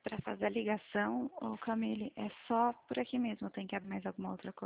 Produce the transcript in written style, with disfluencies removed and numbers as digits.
para fazer a ligação, ô Camille, é só por aqui mesmo, tem que abrir mais alguma outra coisa?